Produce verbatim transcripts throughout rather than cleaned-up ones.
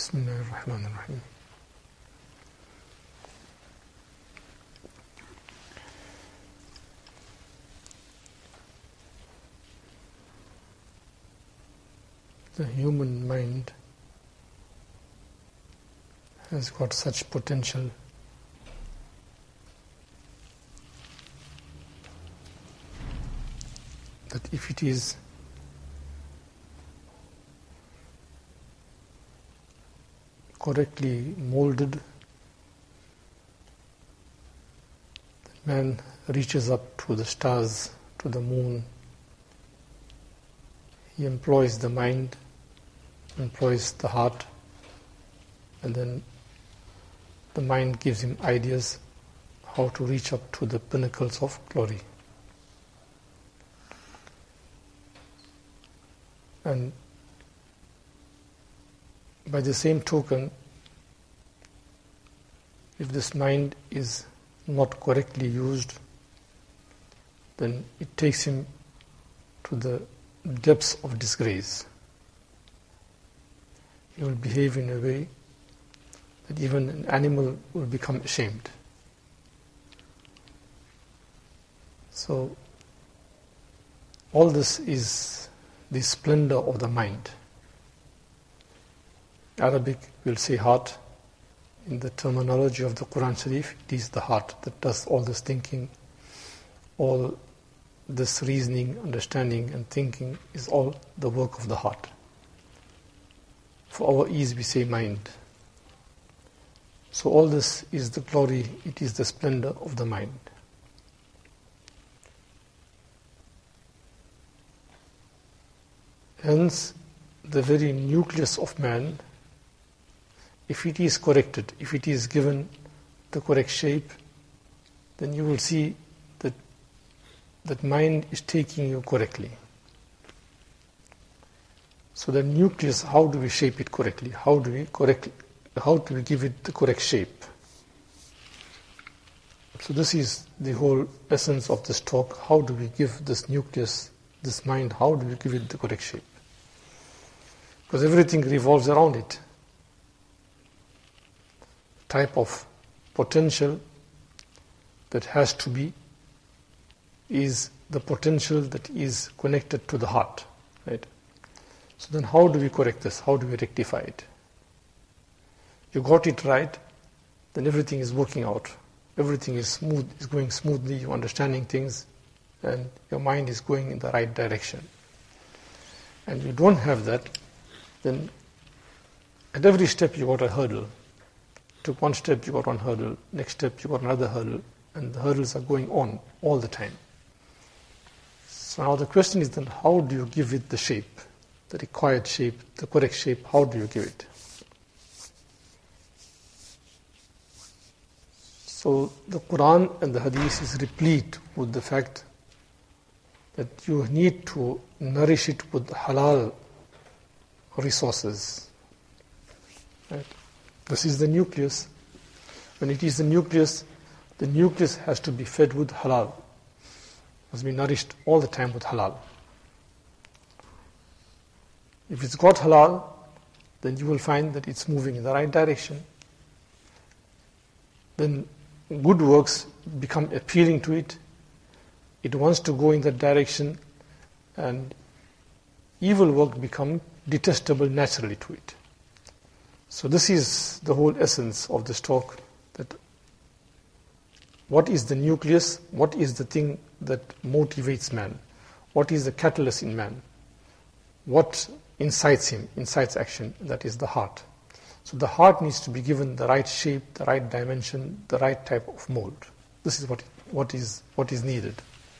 Bismillahirrahmanirrahim. The human mind has got such potential that if it is correctly molded, man reaches up to the stars, to the moon. He employs the mind, employs the heart, and then the mind gives him ideas how to reach up to the pinnacles of glory. And by the same token, if this mind is not correctly used, then it takes him to the depths of disgrace. He will behave in a way that even an animal will become ashamed. So, all this is the splendor of the mind. Arabic will say heart. In the terminology of the Quran Sharif, it is the heart that does all this thinking, all this reasoning, understanding and thinking is all the work of the heart. For our ease we say mind. So all this is the glory, it is the splendor of the mind. Hence, the very nucleus of man, if it is corrected, if it is given the correct shape, then you will see that that mind is taking you correctly. So the nucleus, how do we shape it correctly? How do we correct? How do we give it the correct shape? So this is the whole essence of this talk. How do we give this nucleus, this mind, how do we give it the correct shape? Because everything revolves around it. Type of potential that has to be is the potential that is connected to the heart, right? So then how do we correct this? How do we rectify it? You got it right, then everything is working out. Everything is smooth, is going smoothly, you're understanding things, and your mind is going in the right direction. And you don't have that, then at every step you got a hurdle. Took one step, you got one hurdle. Next step, you got another hurdle. And the hurdles are going on all the time. So now the question is then, how do you give it the shape, the required shape, the correct shape? How do you give it? So the Quran and the Hadith is replete with the fact that you need to nourish it with halal resources. Right? This is the nucleus. When it is the nucleus, the nucleus has to be fed with halal. Must be nourished all the time with halal. If it's got halal, then you will find that it's moving in the right direction. Then good works become appealing to it. It wants to go in that direction, and evil work become detestable naturally to it. So this is the whole essence of this talk, that what is the nucleus, what is the thing that motivates man, what is the catalyst in man, what incites him, incites action, that is the heart. So the heart needs to be given the right shape, the right dimension, the right type of mold. This is what, what, is, what is needed.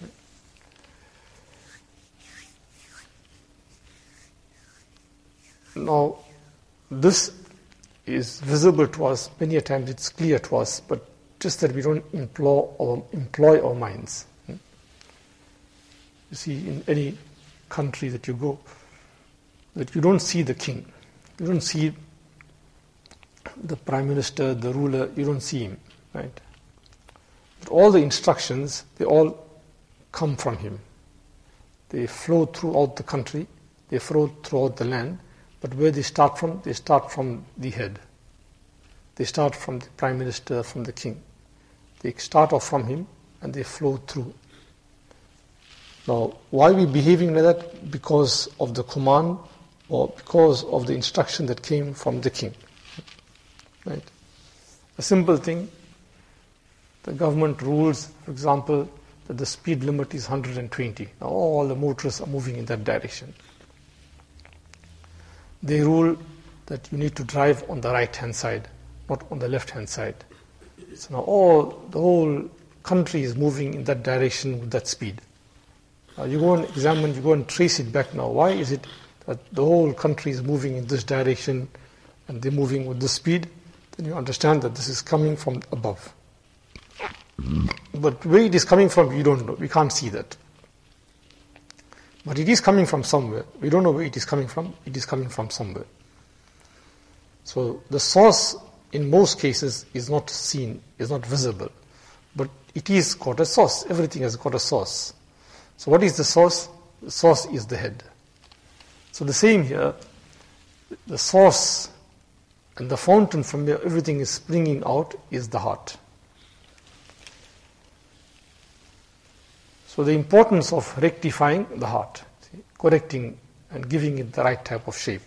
Now, this is visible to us, many a times it's clear to us, but just that we don't employ our, employ our minds. You see, in any country that you go, that you don't see the king, you don't see the prime minister, the ruler, you don't see him, right? But all the instructions, they all come from him. They flow throughout the country, they flow throughout the land, But where they start from? They start from the head. They start from the Prime Minister, from the King. They start off from him and they flow through. Now, why are we behaving like that? Because of the command or because of the instruction that came from the King. Right? A simple thing, the government rules, for example, that the speed limit is one hundred twenty. Now all the motorists are moving in that direction. They rule that you need to drive on the right-hand side, not on the left-hand side. So now all, the whole country is moving in that direction with that speed. Now you go and examine, you go and trace it back now. Why is it that the whole country is moving in this direction and they're moving with this speed? Then you understand that this is coming from above. But where it is coming from, you don't know. We can't see that. But it is coming from somewhere. We don't know where it is coming from. It is coming from somewhere. So the source, in most cases, is not seen, is not visible. But it is got a source. Everything has got a source. So what is the source? The source is the head. So the same here, the source and the fountain from where everything is springing out is the heart. So the importance of rectifying the heart, see, correcting and giving it the right type of shape.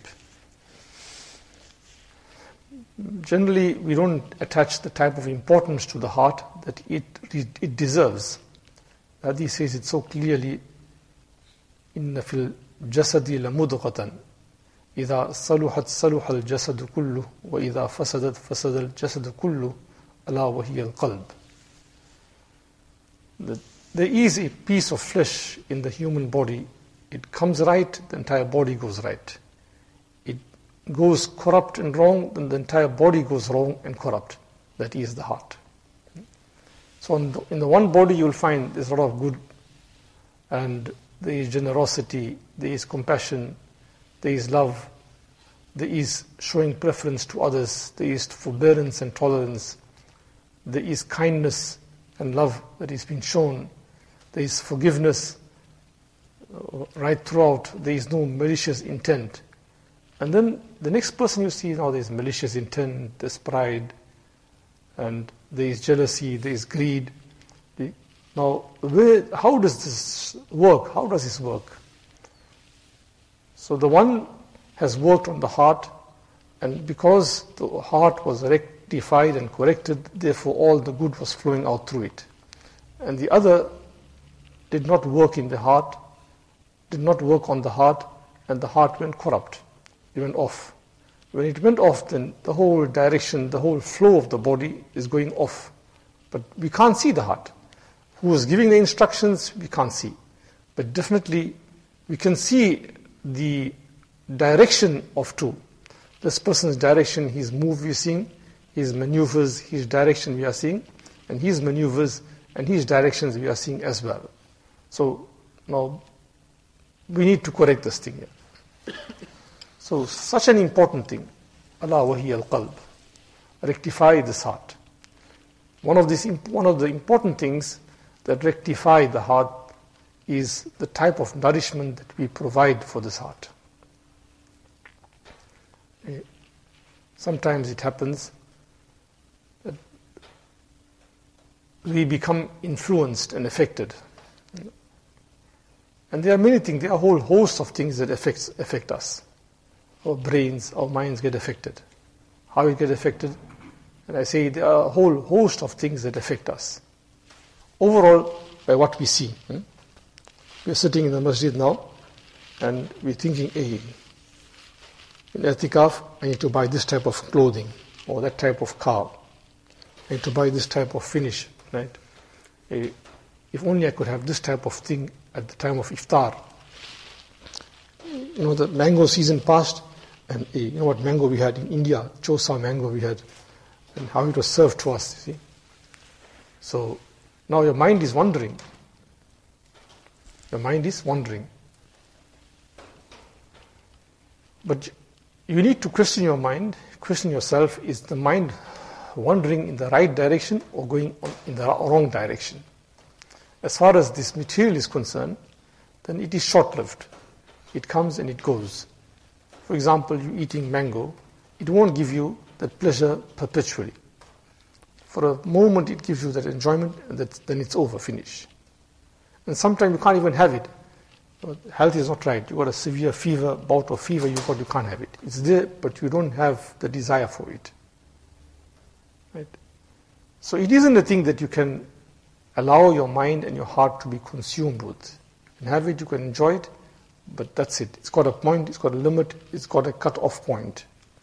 Generally, we don't attach the type of importance to the heart that it it deserves. Hadith says it so clearly, إِنَّ فِي الْجَسَدِ لَمُضْغَةً إِذَا صَلُحَتْ صَلُحَ الْجَسَدُ كُلُّهُ وَإِذَا فَسَدَتْ فَسَدَ الْجَسَدُ كُلُّهُ أَلَا وَهِيَ الْقَلْبُ. There is a piece of flesh in the human body. It comes right, the entire body goes right. It goes corrupt and wrong, then the entire body goes wrong and corrupt. That is the heart. So in the, in the one body you will find there's a lot of good, and there is generosity, there is compassion, there is love, there is showing preference to others, there is forbearance and tolerance, there is kindness and love that is being shown, there is forgiveness right throughout, there is no malicious intent. And then the next person you see now, there is malicious intent, there's pride, and there is jealousy, there is greed. The, now, where, how does this work? How does this work? So the one has worked on the heart, and because the heart was rectified and corrected, therefore all the good was flowing out through it. And the other did not work in the heart, did not work on the heart, and the heart went corrupt. It went off. When it went off, then the whole direction, the whole flow of the body is going off. But we can't see the heart. Who is giving the instructions, we can't see. But definitely, we can see the direction of two. This person's direction, his move we are seeing, his maneuvers, his direction we are seeing, and his maneuvers and his directions we are seeing as well. So, now, we need to correct this thing here. So, such an important thing, Ala wahiya al-qalb, rectify this heart. One of, this, one of the important things that rectify the heart is the type of nourishment that we provide for this heart. Sometimes it happens that we become influenced and affected. And there are many things, there are a whole host of things that affects, affect us. Our brains, our minds get affected. How we get affected? And I say there are a whole host of things that affect us. Overall, by what we see. Hmm? We're sitting in the masjid now, and we're thinking, hey, in i'tikaf, I need to buy this type of clothing, or that type of car. I need to buy this type of finish, right? Hey, if only I could have this type of thing at the time of iftar. You know, the mango season passed, and uh, you know what mango we had in India, chosa mango we had, and how it was served to us, you see. So, now your mind is wandering. Your mind is wandering. But you need to question your mind, question yourself, is the mind wandering in the right direction or going in the wrong direction? As far as this material is concerned, then it is short-lived. It comes and it goes. for example, you eating mango, it won't give you that pleasure perpetually. For a moment it gives you that enjoyment, and that, then it's over, finish. And sometimes you can't even have it. Health is not right. You got a severe fever, bout of fever, you got, you can't have it. It's there, but you don't have the desire for it. Right? So it isn't a thing that you can allow your mind and your heart to be consumed with. You can have it, you can enjoy it, but that's it. It's got a point, it's got a limit, it's got a cut-off point.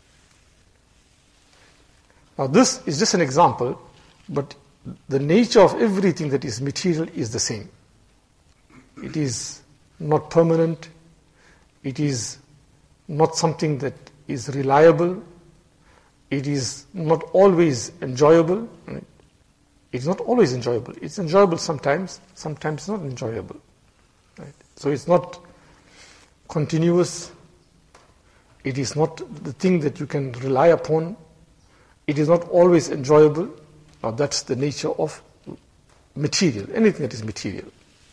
Now this is just an example, but the nature of everything that is material is the same. It is not permanent, it is not something that is reliable, it is not always enjoyable. Right? It's not always enjoyable. It's enjoyable sometimes, sometimes not enjoyable. Right? So it's not continuous, it is not the thing that you can rely upon, it is not always enjoyable. Now that's the nature of material, anything that is material.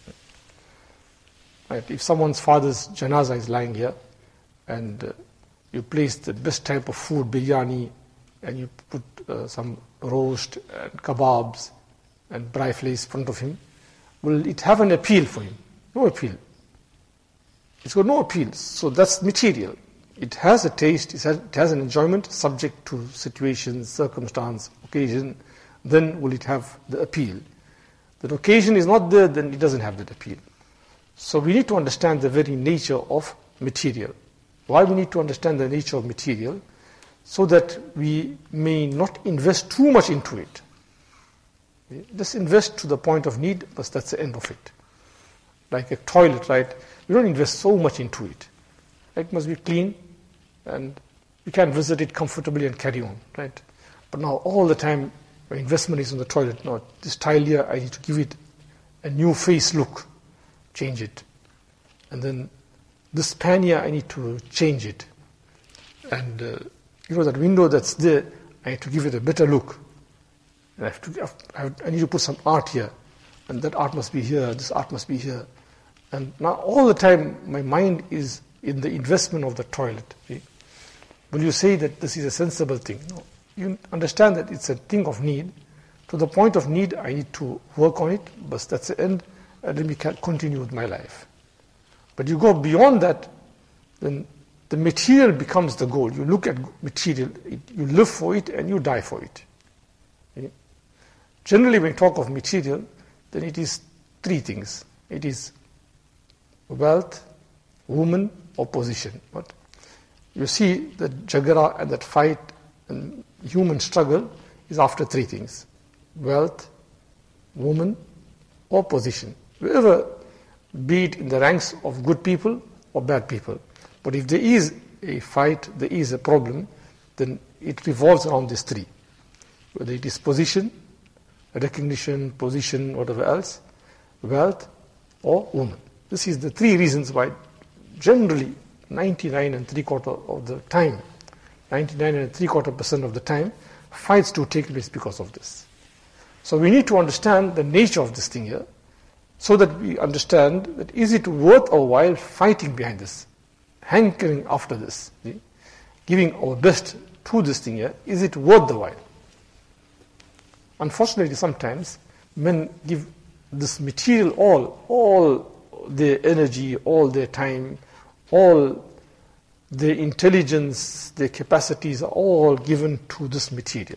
Right? If someone's father's janazah is lying here, and uh, you place the best type of food, biryani, and you put uh, some roast and kebabs and braai in front of him, will it have an appeal for him? No appeal. It's got no appeal. So that's material. It has a taste, it has, it has an enjoyment subject to situations, circumstance, occasion. Then will it have the appeal. The occasion is not there, then it doesn't have that appeal. So we need to understand the very nature of material. Why we need to understand the nature of material? So that we may not invest too much into it. Just invest to the point of need, but that's the end of it. Like a toilet, right? We don't invest so much into it. It must be clean, and you can visit it comfortably and carry on, right? But now all the time, my investment is on the toilet. Now this tile here, I need to give it a new face look, change it. And then this pan here, I need to change it. And uh, you know that window that's there, I need to give it a better look. And I, have to, I, have, I need to put some art here. And that art must be here, this art must be here. And now all the time, my mind is in the investment of the toilet. See? Will you say that this is a sensible thing? No. You understand that it's a thing of need. To the point of need, I need to work on it, but that's the end, and then we can continue with my life. But you go beyond that, then the material becomes the goal. You look at material, it, you live for it, and you die for it. Okay? Generally, when we talk of material, then it is three things. It is wealth, woman, or position. But you see that jagara and that fight and human struggle is after three things: wealth, woman, or position. Wherever, be it in the ranks of good people or bad people. But if there is a fight, there is a problem, then it revolves around these three. Whether it is position, recognition, position, whatever else, wealth, or woman. This is the three reasons why generally ninety-nine and three quarter of the time, ninety-nine and three quarter percent of the time, fights do take place because of this. So we need to understand the nature of this thing here, so that we understand that is it worth our while fighting behind this, hankering after this, see? Giving our best to this thing here, is it worth the while? Unfortunately, sometimes men give this material all, all their energy, all their time, all their intelligence, their capacities are all given to this material.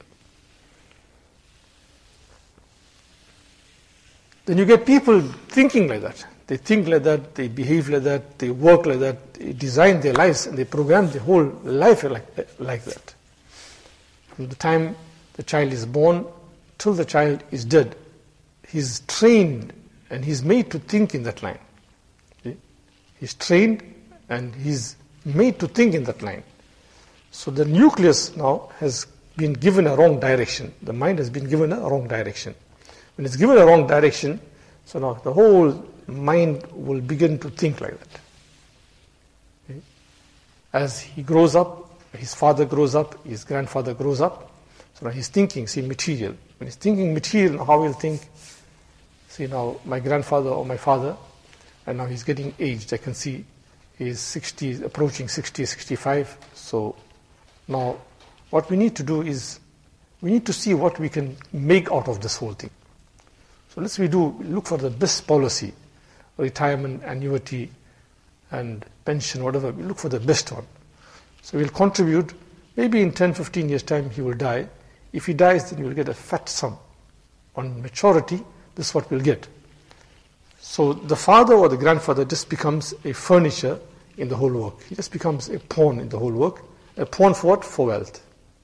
Then you get people thinking like that. They think like that, they behave like that, they work like that, they design their lives, and they program their whole life like, like that. From the time the child is born till the child is dead, he's trained and he's made to think in that line. See? He's trained and he's made to think in that line. So the nucleus now has been given a wrong direction. The mind has been given a wrong direction. When it's given a wrong direction, so now the whole mind will begin to think like that. Okay? As he grows up, his father grows up, his grandfather grows up, so now he's thinking, see, material. When he's thinking material, how he'll think, see now my grandfather or my father, and now he's getting aged. I can see He's sixty, approaching sixty, sixty-five. So now what we need to do is we need to see what we can make out of this whole thing. So let's we do look for the best policy, retirement, annuity, and pension, whatever. We look for the best one. So we'll contribute. Maybe in ten, fifteen years' time he will die. If he dies, then you'll get a fat sum. On maturity, this is what we'll get. So the father or the grandfather just becomes a furniture in the whole work. He just becomes a pawn in the whole work. A pawn for what? For wealth.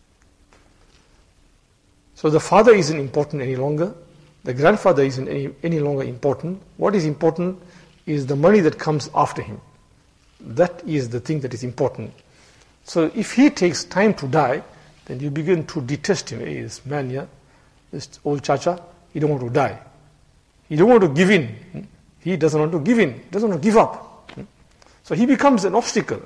So the father isn't important any longer. The grandfather isn't any, any longer important. What is important is the money that comes after him. That is the thing that is important. So if he takes time to die, then you begin to detest him. Hey, this man here, this old chacha, he don't want to die. He don't want to give in. He doesn't want to give in. He doesn't want to give up. So he becomes an obstacle.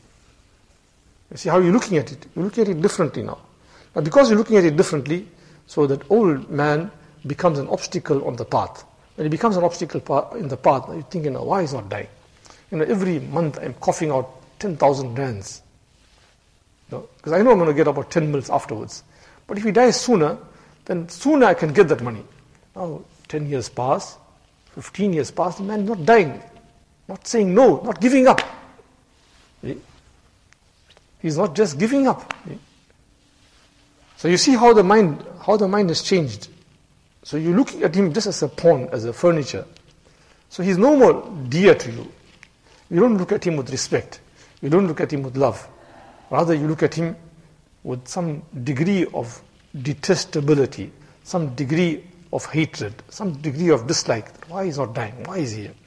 You see how you're looking at it? You're looking at it differently now. Now because you're looking at it differently, so that old man becomes an obstacle on the path. When he becomes an obstacle in the path, you're thinking, why is he not dying? You know, every month I'm coughing out ten thousand rands. You know, because I know I'm going to get about ten mils afterwards. But if he dies sooner, then sooner I can get that money. Now, ten years pass, fifteen years pass, the man is not dying, not saying no, not giving up. See? He's not just giving up. See? So you see how the mind, how the mind has changed. So you look at him just as a pawn, as a furniture. So he's no more dear to you. You don't look at him with respect. You don't look at him with love. Rather, you look at him with some degree of detestability, some degree of hatred, some degree of dislike. Why is he not dying? Why is he here?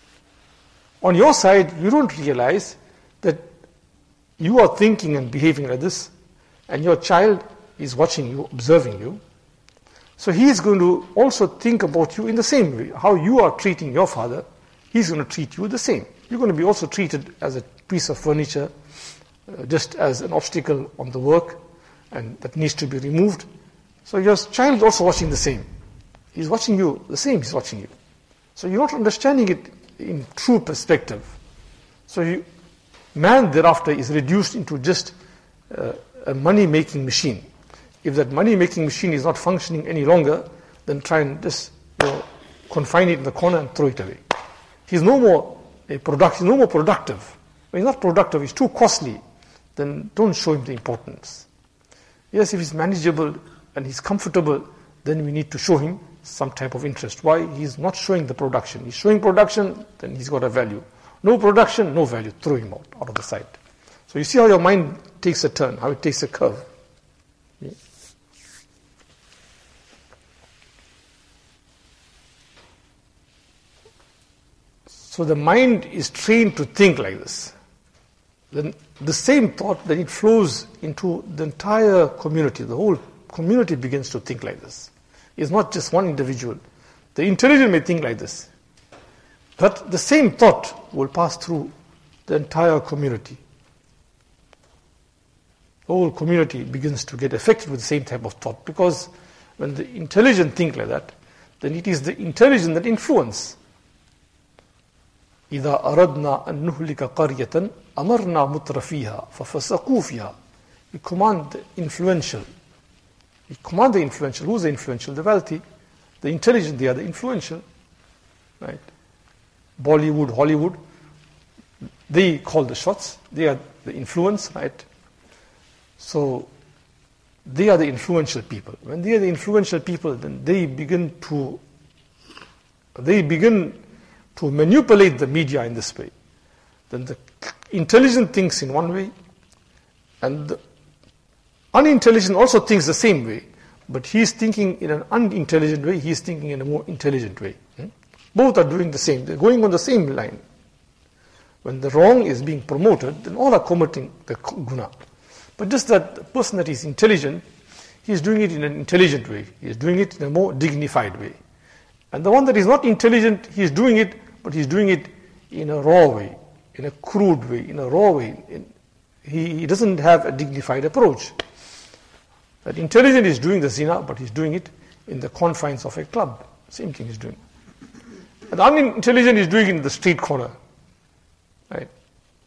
On your side, you don't realize that you are thinking and behaving like this, and your child is watching you, observing you. So he is going to also think about you in the same way. How you are treating your father, he's going to treat you the same. You're going to be also treated as a piece of furniture, uh, just as an obstacle on the work, and that needs to be removed. So your child is also watching the same. He's watching you the same, he's watching you. So you're not understanding it in true perspective. So you, man thereafter is reduced into just uh, a money-making machine. If that money-making machine is not functioning any longer, then try and just you know, confine it in the corner and throw it away. He's no more a product, he's no more productive. When he's not productive, he's too costly, then don't show him the importance. Yes, if he's manageable and he's comfortable, then we need to show him some type of interest. Why? He's not showing the production. He's showing production, then he's got a value. No production, no value. Throw him out, out of the sight. So you see how your mind takes a turn, how it takes a curve. Yeah. So the mind is trained to think like this. Then the same thought, then it flows into the entire community. The whole community begins to think like this. It's not just one individual. The intelligent may think like this. But the same thought will pass through the entire community. The whole community begins to get affected with the same type of thought. Because when the intelligent think like that, then it is the intelligent that influence. إذا أردنا أن نهلك قرية أمرنا مترفيها ففسقوا فيها. We command the influential. We command the influential. Who's the influential? The wealthy. The intelligent, they are the influential. Right? Bollywood, Hollywood, they call the shots. They are the influence, right? So, they are the influential people. When they are the influential people, then they begin to, they begin to manipulate the media in this way. Then the intelligent thinks in one way, and the unintelligent also thinks the same way, but he is thinking in an unintelligent way, he is thinking in a more intelligent way. Hmm? Both are doing the same, they're going on the same line. When the wrong is being promoted, then all are committing the guna. But just that the person that is intelligent, he is doing it in an intelligent way, he is doing it in a more dignified way. And the one that is not intelligent, he is doing it, but he is doing it in a raw way, in a crude way, in a raw way. In, he, he doesn't have a dignified approach. That intelligent is doing the zina, but he's doing it in the confines of a club. Same thing he's doing. And the unintelligent is doing it in the street corner. Right?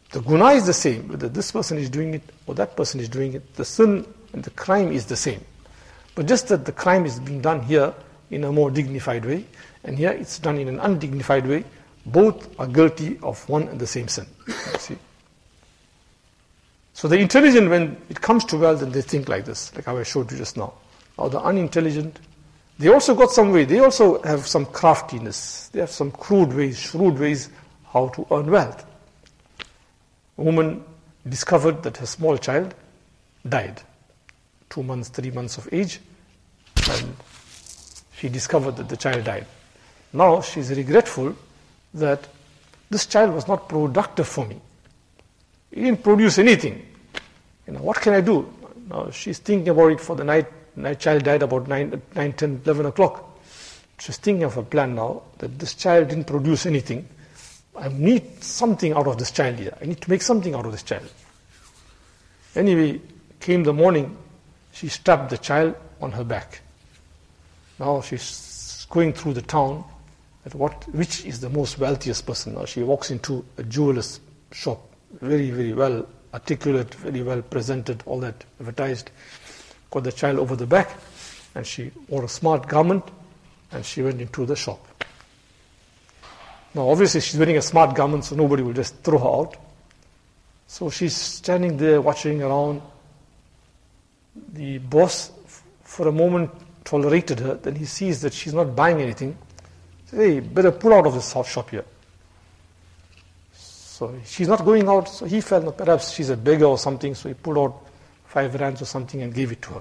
The guna is the same, whether this person is doing it or that person is doing it. The sin and the crime is the same. But just that the crime is being done here in a more dignified way, and here it's done in an undignified way. Both are guilty of one and the same sin. See? So the intelligent, when it comes to wealth, and they think like this, like how I showed you just now. Now the unintelligent, they also got some way. They also have some craftiness. They have some crude ways, shrewd ways how to earn wealth. A woman discovered that her small child died, two months, three months of age, and she discovered that the child died. Now she's regretful that this child was not productive for me. He didn't produce anything. You know, what can I do? Now she's thinking about it for the night. Night child died about nine, nine, ten, eleven o'clock. She's thinking of a plan now that this child didn't produce anything. I need something out of this child here. I need to make something out of this child. Anyway, came the morning, she strapped the child on her back. Now she's going through the town at what, which is the most wealthiest person. Now she walks into a jeweler's shop, very, very well articulate, very well presented, all that advertised. Got the child over the back, and she wore a smart garment, and she went into the shop. Now obviously she's wearing a smart garment, so nobody will just throw her out. So she's standing there watching around. The boss, for a moment, tolerated her. Then he sees that she's not buying anything. He says, hey, better pull out of this shop here. So she's not going out, so he felt that perhaps she's a beggar or something, so he pulled out five rands or something and gave it to her.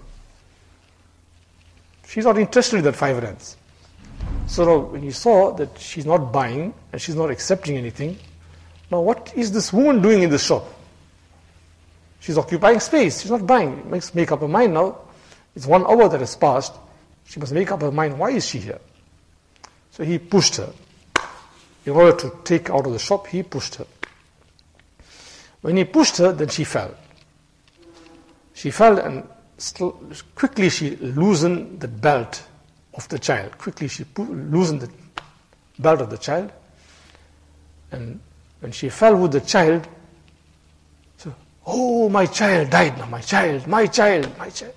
She's not interested in that five rands. So now when he saw that she's not buying and she's not accepting anything, now what is this woman doing in this shop? She's occupying space, she's not buying. Makes make up her mind now. It's one hour that has passed. She must make up her mind, why is she here? So he pushed her. In order to take out of the shop, he pushed her. When he pushed her, then she fell. She fell and quickly she loosened the belt of the child. Quickly she loosened the belt of the child. And when she fell with the child, so, oh, my child died now, my child, my child, my child.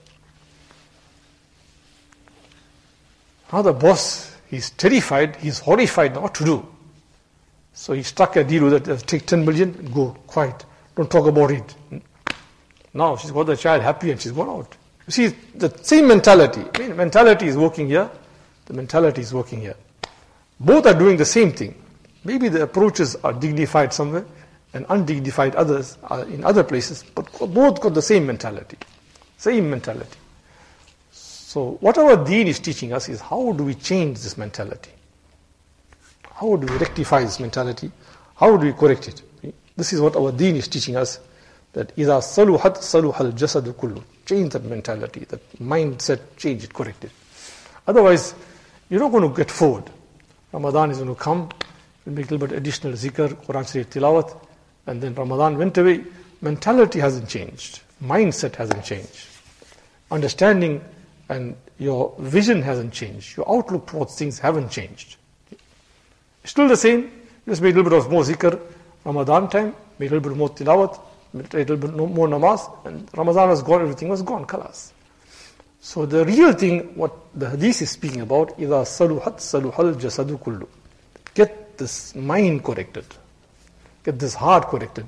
Now the boss, he's terrified, he's horrified now what to do. So he struck a deal with it, take ten million and go, quiet, don't talk about it. Now she's got the child happy and she's gone out. You see, the same mentality. I mean, mentality is working here, the mentality is working here. Both are doing the same thing. Maybe the approaches are dignified somewhere and undignified others are in other places, but both got the same mentality. Same mentality. So what our deen is teaching us is how do we change this mentality? How do we rectify this mentality? How do we correct it? This is what our deen is teaching us, that إِذَا صَلُحَتْ صَلُحَ الْجَسَدُ كُلُّ. Change that mentality, that mindset, change it, correct it. Otherwise, you're not going to get forward. Ramadan is going to come, we'll make a little bit additional zikr, Quran Sharif tilawat, and then Ramadan went away. Mentality hasn't changed. Mindset hasn't changed. Understanding and your vision hasn't changed. Your outlook towards things haven't changed. Still the same, just made a little bit of more zikr, Ramadan time, made a little bit more tilawat, made a little bit more namaz, and Ramadan was gone, everything was gone, khalas. So the real thing, what the hadith is speaking about, إِذَا صَلُحَتْ صَلُحَ الْجَسَدُ كُلُّ. Get this mind corrected. Get this heart corrected.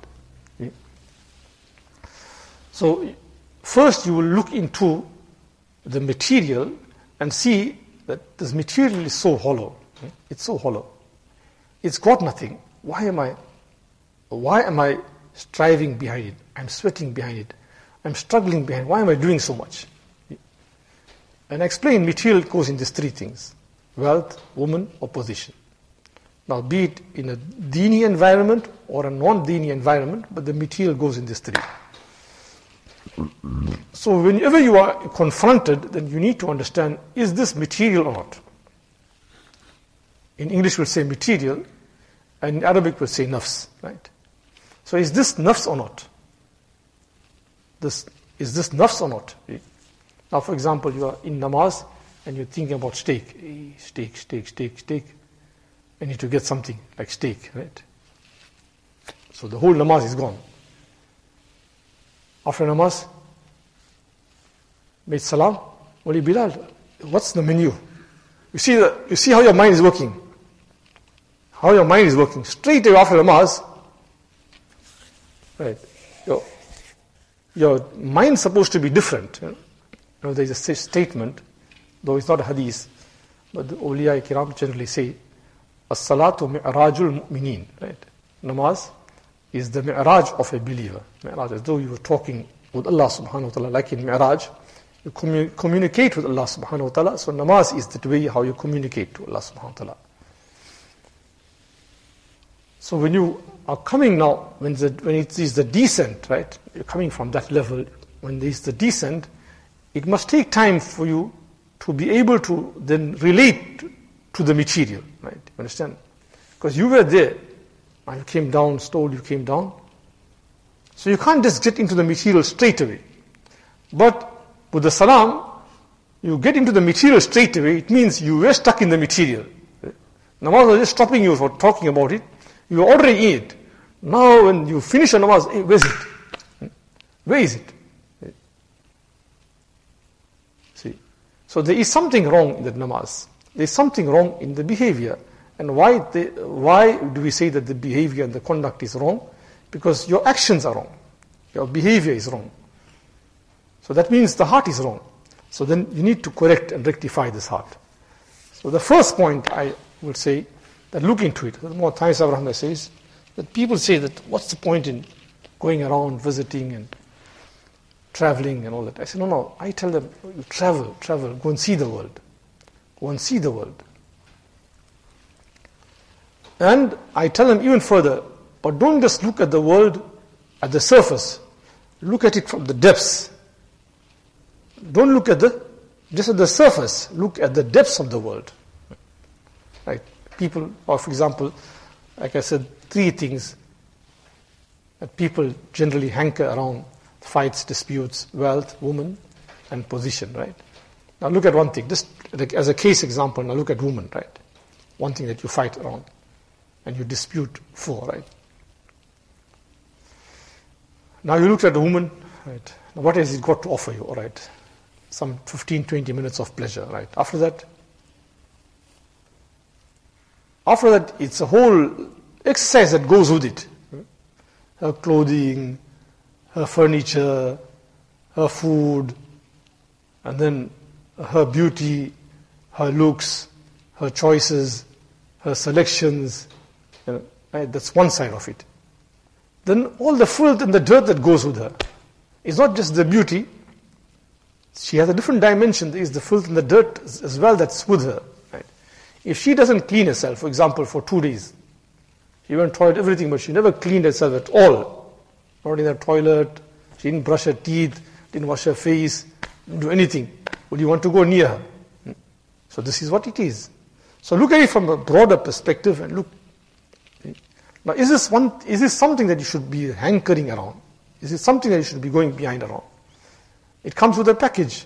So first you will look into the material and see that this material is so hollow. It's so hollow. It's got nothing. Why am I, why am I striving behind it? I'm sweating behind it. I'm struggling behind it. Why am I doing so much? And I explain material goes in these three things: wealth, woman, or position. Now, be it in a dini environment or a non-dini environment, but the material goes in these three. So whenever you are confronted, then you need to understand, is this material or not? In English we'll say material, and in Arabic we'll say nafs, right? So is this nafs or not? This, is this nafs or not? Now for example, you are in namaz and you're thinking about steak. Steak, steak, steak, steak. I need to get something like steak, right? So the whole namaz is gone. After namaz, made salam. Only Bilal, what's the menu? You see, the, you see how your mind is working. How your mind is working. Straight away after namaz, right? Your, your mind's supposed to be different. You know, you know there is a statement, though it's not a hadith, but the awliya kiram generally say, as-salatu mi'rajul mu'mineen, right? Namaz is the mi'raj of a believer. Mi'raj, as though you were talking with Allah subhanahu wa ta'ala, like in mi'raj, you commu- communicate with Allah subhanahu wa ta'ala. So namaz is the way how you communicate to Allah subhanahu wa ta'ala. So when you are coming now, when, the, when it is the descent, right? You're coming from that level, when there is the descent, it must take time for you to be able to then relate to the material, right? You understand? Because you were there, and you came down, stole, you came down. So you can't just get into the material straight away. But with the salam, you get into the material straight away, it means you were stuck in the material. Namaz was just stopping you for talking about it. You are already in it. Now when you finish a namaz, hey, where is it? Where is it? See, so there is something wrong in the namaz. There is something wrong in the behavior. And why, they, why do we say that the behavior and the conduct is wrong? Because your actions are wrong. Your behavior is wrong. So that means the heart is wrong. So then you need to correct and rectify this heart. So the first point I would say, that look into it. The more times Abraham says, that people say that what's the point in going around, visiting and traveling and all that. I say, no, no. I tell them, you travel, travel, go and see the world. Go and see the world. And I tell them even further, but don't just look at the world at the surface. Look at it from the depths. Don't look at the, just at the surface. Look at the depths of the world. Right? People, or for example, like I said, three things that people generally hanker around: fights, disputes, wealth, woman, and position, right? Now look at one thing, just like as a case example, now look at woman, right? One thing that you fight around and you dispute for, right? Now you look at the woman, right? Now what has it got to offer you, all right? Some fifteen, twenty minutes of pleasure, right? After that, after that, it's a whole exercise that goes with it. Her clothing, her furniture, her food, and then her beauty, her looks, her choices, her selections. You know, right? That's one side of it. Then all the filth and the dirt that goes with her. It's not just the beauty. She has a different dimension. There is the filth and the dirt as well that's with her. Right? If she doesn't clean herself, for example, for two days, she went toilet, everything, but she never cleaned herself at all. Not in the toilet, she didn't brush her teeth, didn't wash her face, didn't do anything. Would you want to go near her? So this is what it is. So look at it from a broader perspective and look. Now is this one? Is this something that you should be hankering around? Is it something that you should be going behind around? It comes with a package.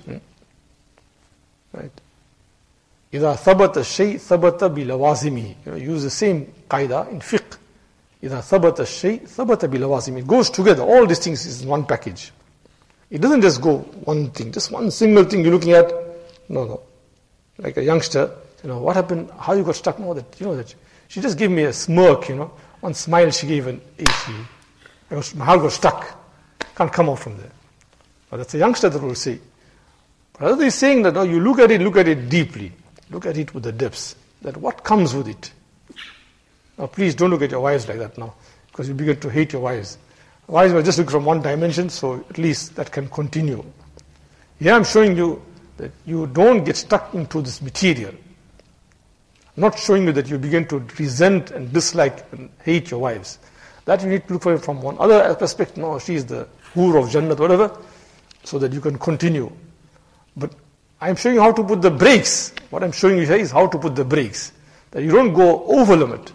Right? إِذَا ثَبَتَ الشَّيْء ثَبَتَ بِلَوَازِمِهِ. You know, use the same qaida in fiqh. إِذَا ثَبَتَ الشَّيْء ثَبَتَ بِلَوَازِمِهِ. It goes together. All these things is in one package. It doesn't just go one thing, just one single thing you're looking at. No, no. Like a youngster, you know, what happened, how you got stuck? No, that, you know, that she just gave me a smirk, you know. One smile she gave and she, I was, my heart got stuck. Can't come out from there. But that's a youngster that will say. But other is saying that, no, you look at it, look at it deeply. Look at it with the depths. That what comes with it. Now please don't look at your wives like that now. Because you begin to hate your wives. Wives will just look from one dimension, so at least that can continue. Here I'm showing you that you don't get stuck into this material. I'm not showing you that you begin to resent and dislike and hate your wives. That you need to look for it from one other perspective. No, she is the hur of Jannat, whatever, so that you can continue. But I'm showing you how to put the brakes. What I'm showing you here is how to put the brakes. That you don't go over limit.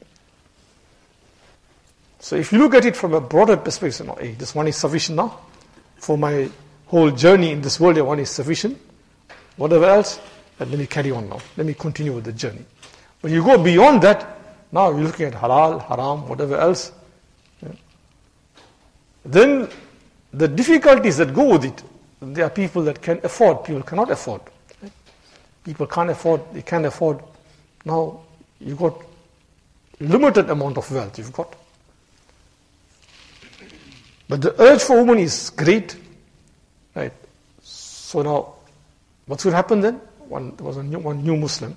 So if you look at it from a broader perspective, no, hey, this one is sufficient now. For my whole journey in this world, one is sufficient. Whatever else, then let me carry on now. Let me continue with the journey. When you go beyond that, now you're looking at halal, haram, whatever else. Yeah. Then the difficulties that go with it, there are people that can afford, people cannot afford. Right? People can't afford, they can't afford. Now you've got limited amount of wealth you've got. But the urge for woman is great. Right? So now, what will happen then? One, there was a new, one new Muslim.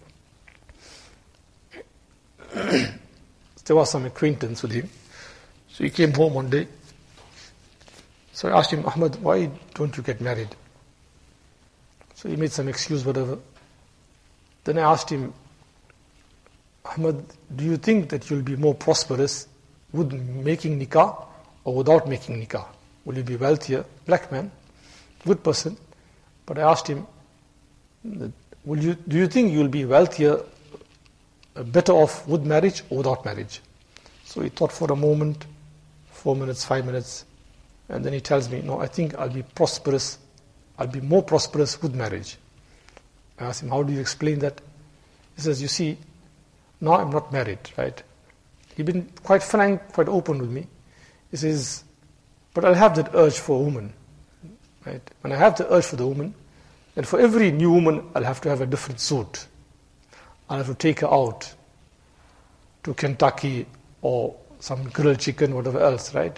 There was some acquaintance with him. So he came home one day. So I asked him, Ahmad, why don't you get married? So he made some excuse, whatever. Then I asked him, Ahmad, do you think that you'll be more prosperous with making nikah or without making nikah? Will you be wealthier? Black man, good person. But I asked him, will you, do you think you'll be wealthier, better off with marriage or without marriage? So he thought for a moment, four minutes, five minutes, and then he tells me, no, I think I'll be prosperous, I'll be more prosperous with marriage. I asked him, how do you explain that? He says, you see, now I'm not married, right? He's been quite frank, quite open with me. He says, but I'll have that urge for a woman, right? When I have the urge for the woman, then for every new woman, I'll have to have a different suit. I'll have to take her out to Kentucky or some grilled chicken, whatever else, right?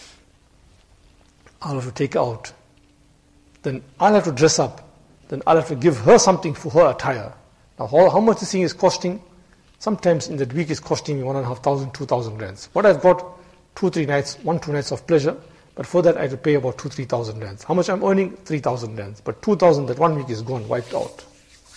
I'll have to take her out. Then I'll have to dress up. Then I'll have to give her something for her attire. Now, how, how much this thing is costing? Sometimes in that week it's costing me one and a half thousand, two thousand rands. What I've got, two, three nights, one, two nights of pleasure, but for that I have to pay about two, three thousand rands. How much I'm earning? Three thousand rands. But two thousand that one week is gone, wiped out.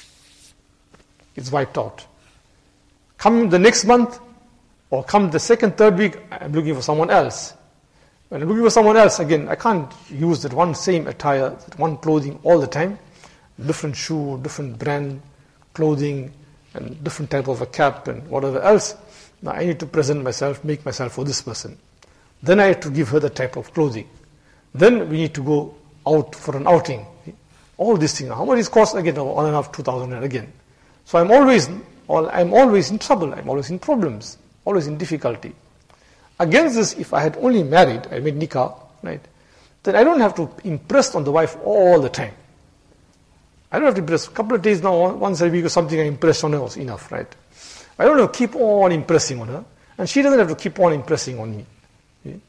It's wiped out. Come the next month, or come the second, third week, I'm looking for someone else. When I'm looking for someone else, again, I can't use that one same attire, that one clothing all the time. Different shoe, different brand clothing, and different type of a cap and whatever else. Now I need to present myself, make myself for this person. Then I have to give her the type of clothing. Then we need to go out for an outing. All these things. How much is cost? Again, one and a half, two thousand and again. So I'm always, I'm always in trouble. I'm always in problems. Always in difficulty. Against this, if I had only married, I made nikah, right, then I don't have to impress on the wife all the time. I don't have to impress. A couple of days now, once a week or something, I impressed on her was enough, right? I don't have to keep on impressing on her, and she doesn't have to keep on impressing on me. Okay?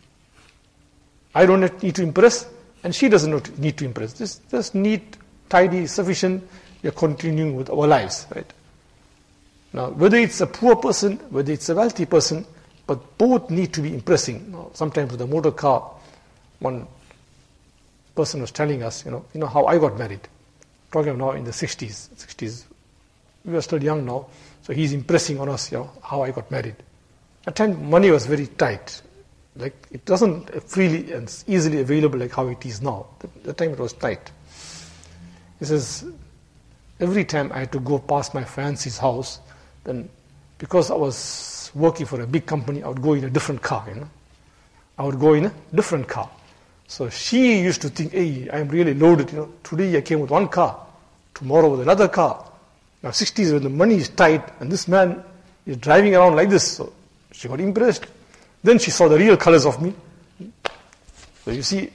I don't need to impress, and she doesn't need to impress. Just, just neat, tidy, sufficient. We are continuing with our lives, right? Now, whether it's a poor person, whether it's a wealthy person, but both need to be impressing. Now, sometimes with a motor car, one person was telling us, you know, you know how I got married. Talking of now in the sixties, sixties. We are still young now, so he's impressing on us, you know, how I got married. At the time, money was very tight. Like, it wasn't freely and easily available like how it is now. At the time, it was tight. He says, every time I had to go past my fiance's house, then because I was working for a big company, I would go in a different car, you know. I would go in a different car. So she used to think, hey, I'm really loaded, you know. Today I came with one car, tomorrow with another car. Now sixties when the money is tight and this man is driving around like this, so she got impressed. Then she saw the real colors of me. So you see,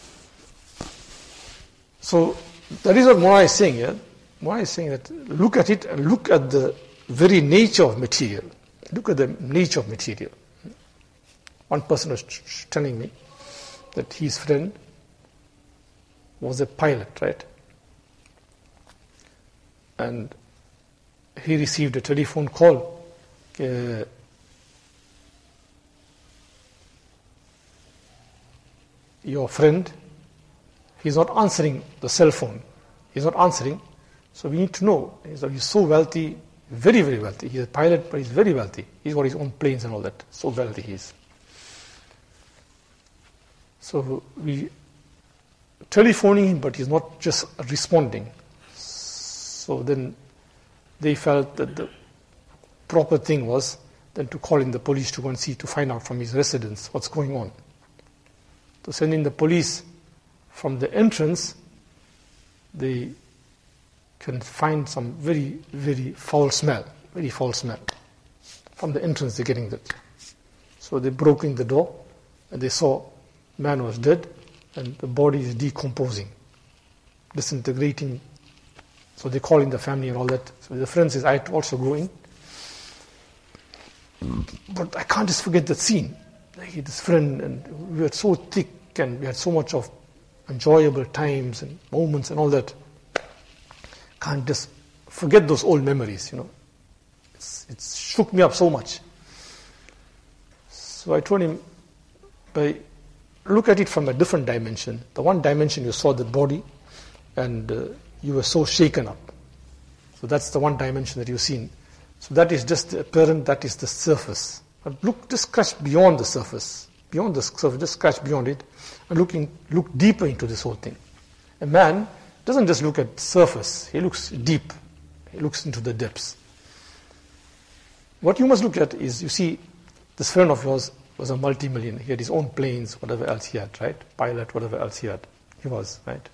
so that is what Mullah is saying here. Mullah is saying that look at it and look at the very nature of material. Look at the nature of material. One person was telling me that his friend was a pilot, right? And he received a telephone call. Uh, your friend, he's not answering the cell phone. He's not answering. So we need to know. He's, he's so wealthy, very, very wealthy. He's a pilot, but he's very wealthy. He's got his own planes and all that. So wealthy he is. So we telephoning him, but he's not just responding. So then they felt that the proper thing was then to call in the police to go and see, to find out from his residence what's going on. To send in the police from the entrance, they can find some very, very foul smell, very foul smell. From the entrance they're getting that. So they broke in the door and they saw man was dead and the body is decomposing, disintegrating. So they call in the family and all that. So the friend says, I had to also go in. But I can't just forget that scene. Like this friend, and we were so thick and we had so much of enjoyable times and moments and all that. Can't just forget those old memories, you know. It's, it shook me up so much. So I told him, by look at it from a different dimension. The one dimension you saw the body and uh, you were so shaken up. So that's the one dimension that you've seen. So that is just the apparent, that is the surface. But look, just scratch beyond the surface. Beyond the surface, just scratch beyond it and looking, look deeper into this whole thing. A man doesn't just look at surface, he looks deep. He looks into the depths. What you must look at is, you see, this friend of yours was a multi-millionaire. He had his own planes, whatever else he had, right? Pilot, whatever else he had. He was, right?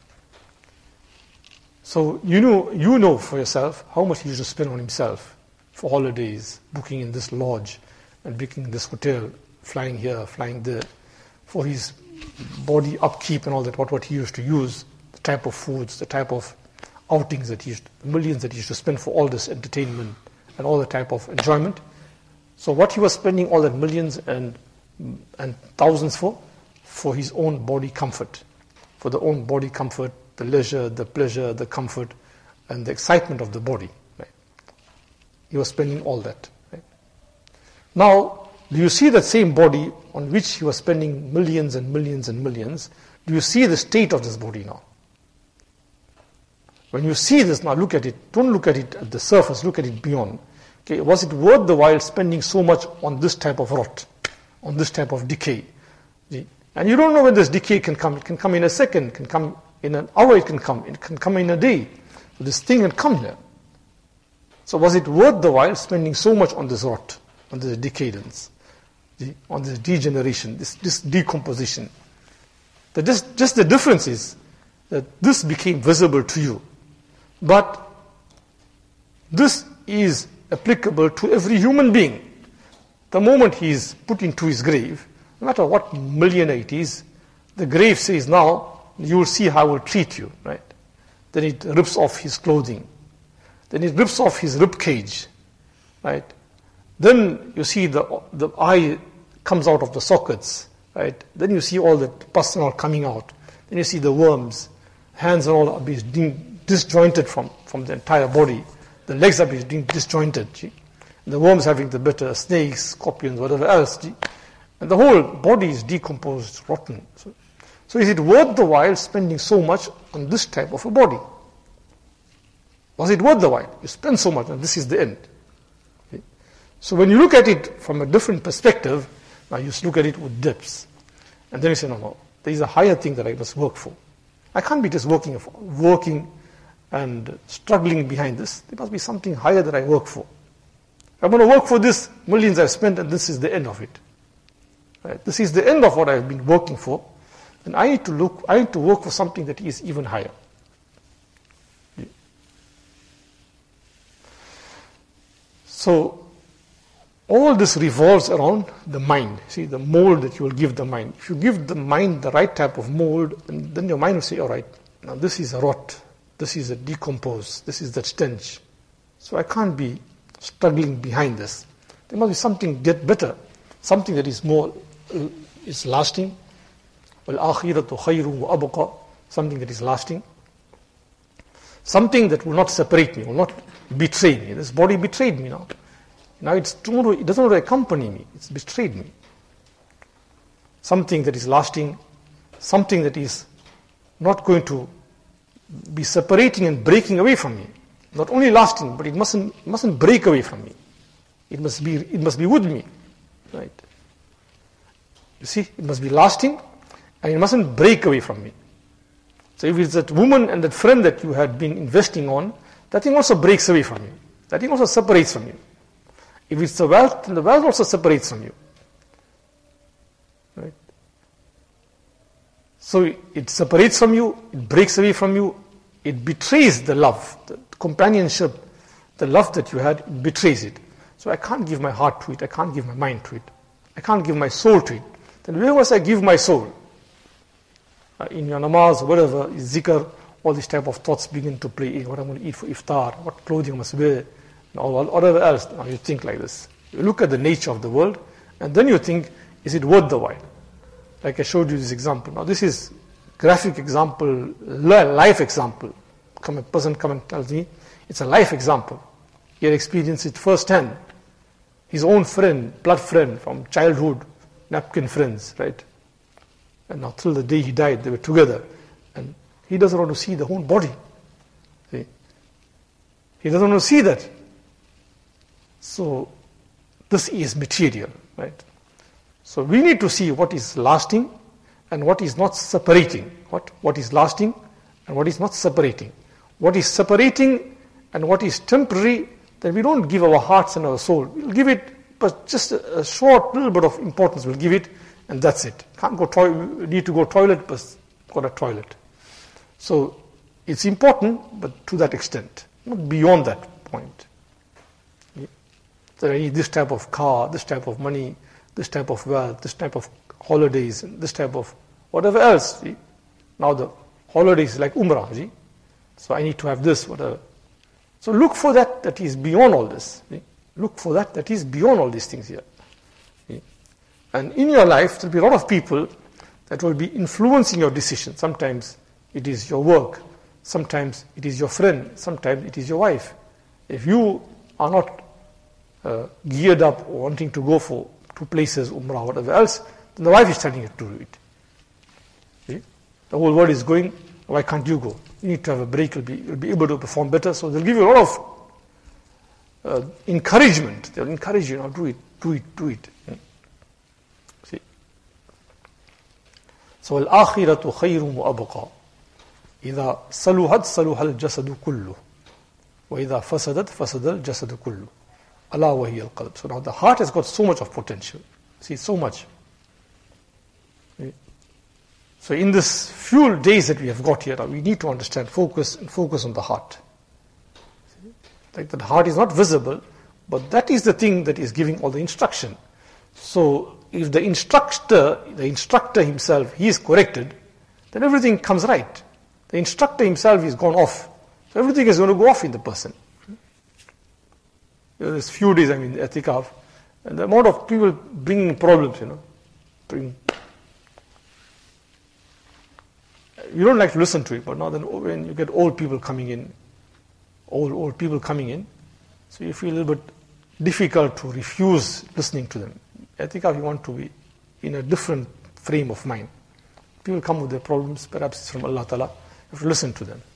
So you know, you know for yourself how much he used to spend on himself for holidays, booking in this lodge and booking this hotel, flying here, flying there, for his body upkeep and all that, what, what he used to use, the type of foods, the type of outings that he used, the millions that he used to spend for all this entertainment and all the type of enjoyment. So what he was spending all that millions and and thousands for? For his own body comfort. For the own body comfort, the leisure, the pleasure, the comfort, and the excitement of the body. Right? He was spending all that. Right? Now, do you see that same body on which he was spending millions and millions and millions? Do you see the state of this body now? When you see this now, look at it. Don't look at it at the surface, look at it beyond. Okay, was it worth the while spending so much on this type of rot, on this type of decay? See? And you don't know when this decay can come. It can come in a second, it can come in an hour, it can come, it can come in a day. So this thing can come here. So was it worth the while spending so much on this rot, on this decadence, see? On this degeneration, this, this decomposition? The, just, just the difference is that this became visible to you. But this is applicable to every human being. The moment he is put into his grave, no matter what millionaire it is, the grave says, now you will see how I will treat you, right? Then it rips off his clothing. Then it rips off his rib cage, right? Then you see the the eye comes out of the sockets, right? Then you see all the pus and all coming out. Then you see the worms, hands and all are being disjointed from, from the entire body. The legs are being disjointed. See? The worms having the better, snakes, scorpions, whatever else. See? And the whole body is decomposed, rotten. So, so is it worth the while spending so much on this type of a body? Was it worth the while? You spend so much and this is the end. See? So when you look at it from a different perspective, now you look at it with depths. And then you say, no, no, there is a higher thing that I must work for. I can't be just working, for, working and struggling behind this. There must be something higher that I work for. I'm going to work for this, millions I've spent, and this is the end of it. Right? This is the end of what I've been working for. And I need to look, I need to work for something that is even higher. So, all this revolves around the mind. See, the mold that you will give the mind. If you give the mind the right type of mold, then your mind will say, all right, now this is a rot. This is a decompose. This is that stench. So I can't be struggling behind this. There must be something get better, something that is more, uh, is lasting. وَالْآخِرَةُ خَيْرٌ وَأَبْقَى. Something that is lasting. Something that will not separate me, will not betray me. This body betrayed me now. Now it's tomorrow, it doesn't want to accompany me. It's betrayed me. Something that is lasting, something that is not going to be separating and breaking away from me. Not only lasting, but it mustn't it mustn't break away from me. It must be it must be with me, right? You see, it must be lasting, and it mustn't break away from me. So if it's that woman and that friend that you had been investing on, that thing also breaks away from you. That thing also separates from you. If it's the wealth, then the wealth also separates from you. Right? So it separates from you, it breaks away from you, it betrays the love, the companionship, the love that you had, it betrays it. So I can't give my heart to it, I can't give my mind to it, I can't give my soul to it. Then where must I give my soul? uh, in your namaz, whatever, zikr, all these type of thoughts begin to play in. What I'm going to eat for iftar, what clothing I must wear, and all, whatever else. Now you think like this. You look at the nature of the world, and then you think, is it worth the while? Like I showed you this example. Now this is graphic example, life example. Come a person come and tells me, it's a life example. He had experienced it firsthand. His own friend, blood friend from childhood, napkin friends, right? And now till the day he died, they were together. And he doesn't want to see the whole body. See? He doesn't want to see that. So this is material, right? So we need to see what is lasting and what is not separating. What, what is lasting and what is not separating. What is separating and what is temporary, then we don't give our hearts and our soul. We'll give it, but just a, a short little bit of importance we'll give it, and that's it. Can't go toilet, need to go toilet, but got a toilet. So it's important, but to that extent, not beyond that point. So I need this type of car, this type of money, this type of wealth, this type of holidays, and this type of whatever else. See? Now the holidays like Umrah. See? So I need to have this, whatever. So look for that that is beyond all this. See? Look for that that is beyond all these things here. See? And in your life, there will be a lot of people that will be influencing your decision. Sometimes it is your work. Sometimes it is your friend. Sometimes it is your wife. If you are not uh, geared up or wanting to go for two places, Umrah, whatever else, then the wife is telling you to do it. See? The whole world is going, why can't you go? You need to have a break, you'll be, you'll be able to perform better. So they'll give you a lot of uh, encouragement. They'll encourage you, now do it, do it, do it. See? So الآخرة خير وأبقى إذا صلحت صلح الجسد كله وإذا فسدت فسد الجسد كله ألا وهي القلب. So now the heart has got so much of potential. See, so much. So in this few days that we have got here, we need to understand, focus and focus on the heart. Like the heart is not visible, but that is the thing that is giving all the instruction. So if the instructor, the instructor himself, he is corrected, then everything comes right. The instructor himself is gone off. So everything is going to go off in the person. There's few days, I mean, I'tikaf, and the amount of people bringing problems, you know, bring. You don't like to listen to it, but now then when you get old people coming in, old old people coming in, so you feel a little bit difficult to refuse listening to them. I'tikaf, you want to be in a different frame of mind. People come with their problems, perhaps it's from Allah Ta'ala, you have to listen to them.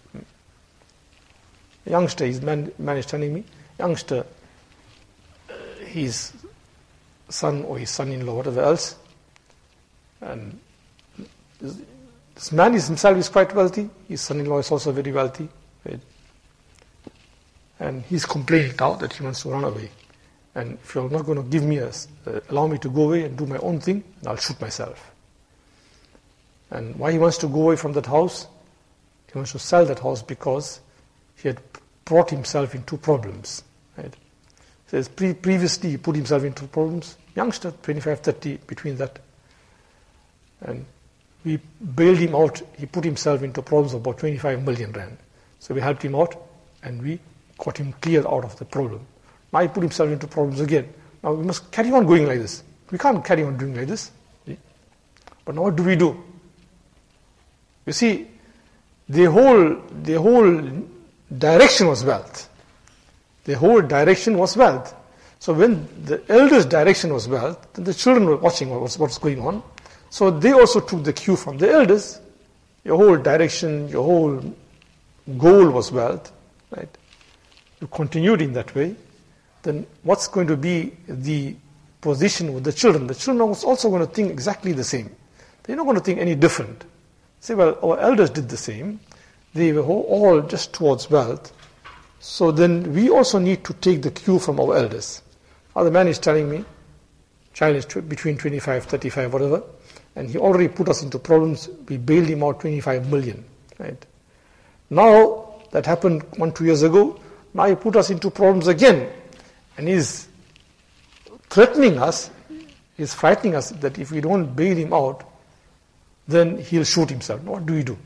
A youngster, his man, man is telling me, youngster, his son or his son-in-law, whatever else, and this man is himself is quite wealthy. His son-in-law is also very wealthy, right? And he's complaining now that he wants to run away. And if you're not going to give me a, uh, allow me to go away and do my own thing, I'll shoot myself. And why he wants to go away from that house? He wants to sell that house because he had brought himself into problems, right? Says pre- previously he put himself into problems, youngster, twenty-five, thirty, between that. And we bailed him out. He put himself into problems of about twenty-five million rand. So we helped him out and we got him cleared out of the problem. Now he put himself into problems again. Now we must carry on going like this. We can't carry on doing like this. But now what do we do? You see, the whole, the whole direction was wealth. The whole direction was wealth. So when the elders' direction was wealth, then the children were watching what's, what's going on. So they also took the cue from the elders. Your whole direction, your whole goal was wealth, right? You continued in that way. Then what's going to be the position with the children? The children are also going to think exactly the same. They're not going to think any different. Say, well, our elders did the same. They were all just towards wealth. So then we also need to take the cue from our elders. Now the man is telling me, child is between twenty-five, thirty-five, whatever, and he already put us into problems. We bailed him out twenty-five million, right? Now, that happened one, two years ago. Now he put us into problems again. And he's threatening us, he's frightening us that if we don't bail him out, then he'll shoot himself. What do you do?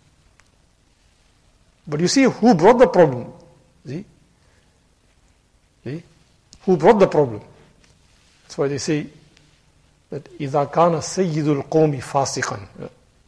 But you see who brought the problem. See? See? Who brought the problem? That's why they say that إِذَا كَانَ سَيِّدُ الْقَوْمِ فَاسِقًا.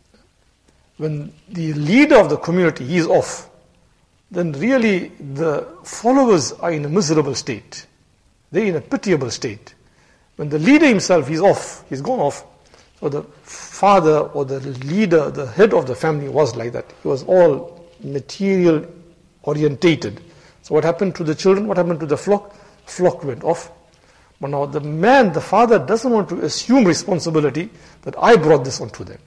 When the leader of the community he is off, then really the followers are in a miserable state. They're in a pitiable state. When the leader himself is off, he's gone off, so the father or the leader, the head of the family was like that. He was all material orientated. So what happened to the children? What happened to the flock? Flock went off. But now the man, the father, doesn't want to assume responsibility that I brought this onto them.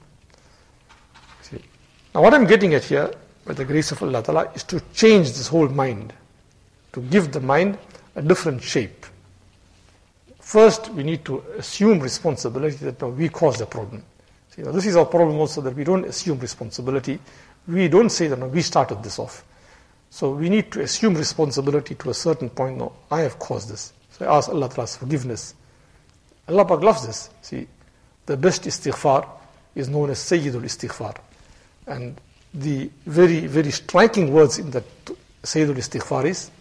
See? Now what I'm getting at here, by the grace of Allah Ta'ala, is to change this whole mind, to give the mind a different shape. First, we need to assume responsibility that no, we caused the problem. See, now this is our problem also, that we don't assume responsibility. We don't say that no, we started this off. So we need to assume responsibility to a certain point. No, I have caused this. So I ask Allah Ta'ala's forgiveness. Allah Pak loves this. See, the best istighfar is known as Sayyidul Istighfar. And the very, very striking words in that Sayyidul Istighfar is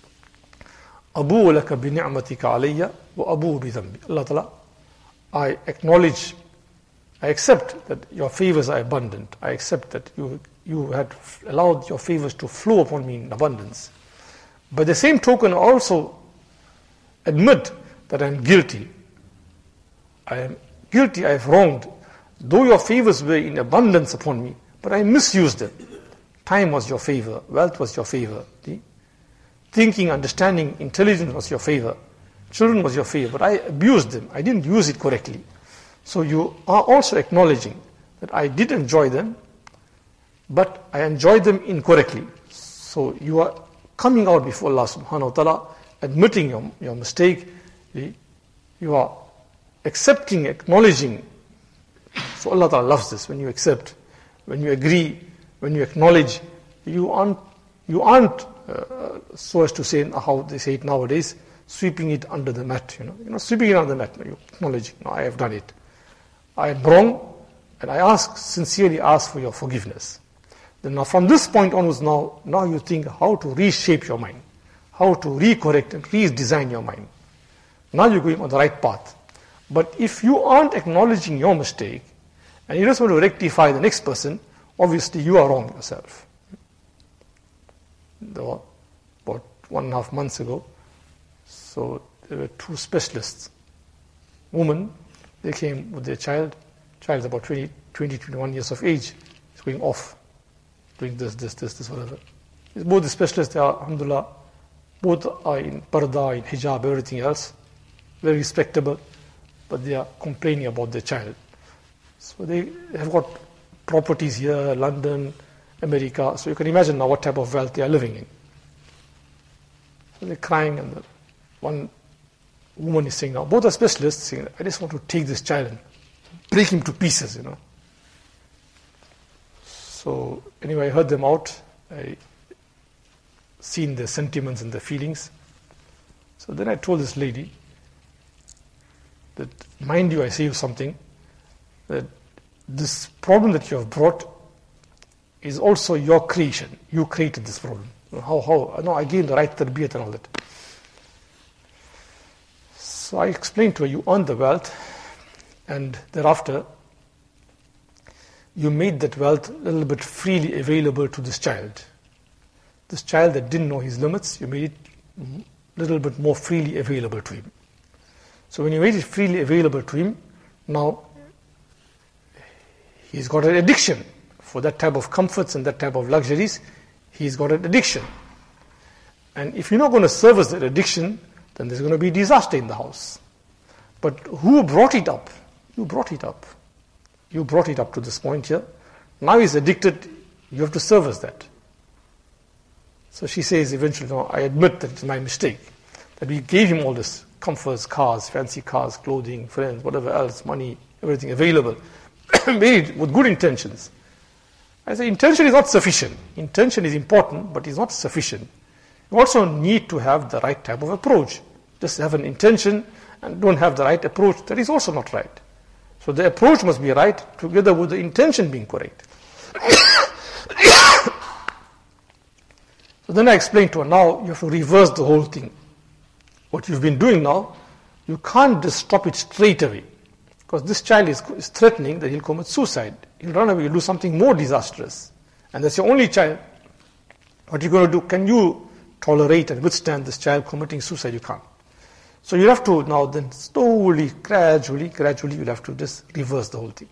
Abu laka bi ni'matika alayya wa abu bi dhanbi. Allah Ta'ala, I acknowledge, I accept that your favors are abundant. I accept that you you had allowed your favors to flow upon me in abundance. By the same token, I also admit that I am guilty. I am guilty, I have wronged. Though your favors were in abundance upon me, but I misused them. Time was your favor, wealth was your favor. See? Thinking, understanding, intelligence was your favor. Children was your favor, but I abused them. I didn't use it correctly. So you are also acknowledging that I did enjoy them, but I enjoyed them incorrectly. So you are coming out before Allah subhanahu wa ta'ala, admitting your, your mistake. You are accepting, acknowledging. So Allah ta'ala loves this. When you accept, when you agree, when you acknowledge, you aren't, you aren't uh, so as to say how they say it nowadays, sweeping it under the mat. You know, you know, sweeping it under the mat. You acknowledge, no, I have done it. I am wrong, and I ask, sincerely ask for your forgiveness. Then now from this point onwards, now, now you think how to reshape your mind, how to recorrect and redesign your mind. Now you're going on the right path. But if you aren't acknowledging your mistake, and you just want to rectify the next person, obviously you are wrong yourself. About one and a half months ago, so there were two specialists. Woman, they came with their child. Child is about twenty, twenty, twenty-one years of age. He's going off, doing this, this, this, this, whatever. Both the specialists, they are, alhamdulillah, both are in parda, in hijab, everything else. Very respectable, but they are complaining about their child. So they have got properties here, London, America. So you can imagine now what type of wealth they are living in. So they're crying, and the one woman is saying, now both are specialists, saying, I just want to take this child and break him to pieces, you know. So anyway, I heard them out. I seen their sentiments and their feelings. So then I told this lady that, mind you, I say you something, that this problem that you have brought is also your creation. You created this problem. How, how, no, I gave the right tarbiyat and all that. So I explained to her, you earned the wealth, and thereafter, you made that wealth a little bit freely available to this child. This child that didn't know his limits, you made it a little bit more freely available to him. So when you made it freely available to him, now he's got an addiction for that type of comforts and that type of luxuries. He's got an addiction. And if you're not going to service that addiction, then there's going to be disaster in the house. But who brought it up? You brought it up. You brought it up to this point here. Now he's addicted, you have to service that. So she says eventually, no, I admit that it's my mistake, that we gave him all this comforts, cars, fancy cars, clothing, friends, whatever else, money, everything available, made it with good intentions. I say intention is not sufficient. Intention is important, but it's not sufficient. You also need to have the right type of approach. Just have an intention and don't have the right approach, that is also not right. So the approach must be right, together with the intention being correct. So then I explained to her, now you have to reverse the whole thing. What you've been doing now, you can't just stop it straight away. Because this child is, is threatening that he'll commit suicide. He'll run away, he'll do something more disastrous. And that's your only child. What are you going to do? Can you tolerate and withstand this child committing suicide? You can't. So you have to now then slowly, gradually, gradually, you'll have to just reverse the whole thing.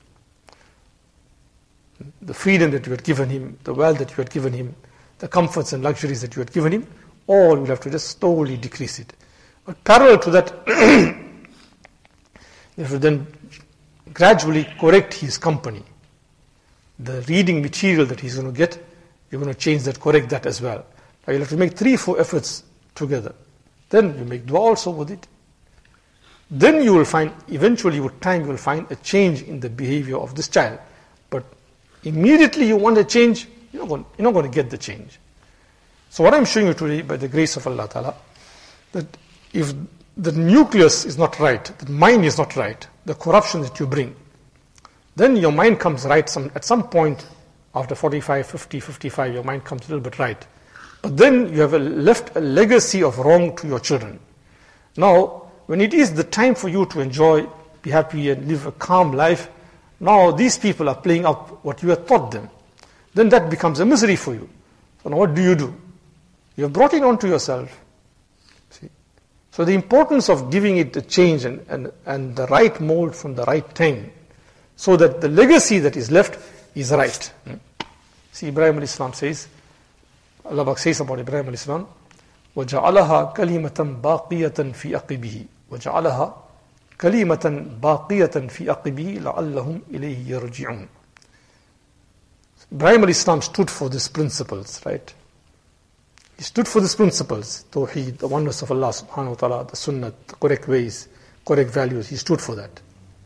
The freedom that you had given him, the wealth that you had given him, the comforts and luxuries that you had given him, all you'll have to just slowly decrease it. But parallel to that, you have to then gradually correct his company. The reading material that he's going to get, you're going to change that, correct that as well. Now you'll have to make three, four efforts together. Then you make dua also with it. Then you will find, eventually with time, you will find a change in the behavior of this child. But immediately you want a change, you're not going, you're not going to get the change. So what I'm showing you today, by the grace of Allah Ta'ala, that if the nucleus is not right, the mind is not right, the corruption that you bring, then your mind comes right some, at some point after forty-five, fifty, fifty-five, your mind comes a little bit right. But then you have a, left a legacy of wrong to your children. Now, when it is the time for you to enjoy, be happy and live a calm life, now these people are playing up what you have taught them. Then that becomes a misery for you. So now what do you do? You have brought it onto yourself. See? So the importance of giving it a change and, and, and the right mold from the right time, so that the legacy that is left is right. See, Ibrahim alayhi salam says, Allah says about Ibrahim alayhi salam, وَجَعَلَهَا كَلِمَةً بَاقِيَةً فِي أَقِبِهِ وَجَعَلَهَا كَلِمَةً بَاقِيَةً فِي أَقِبِهِ لَعَلَّهُمْ إِلَيْهِ يَرْجِعُونَ. Ibrahim alayhi salam stood for these principles, right? He stood for these principles, Tawheed, the oneness of Allah subhanahu wa ta'ala, the sunnah, the correct ways, correct values. He stood for that.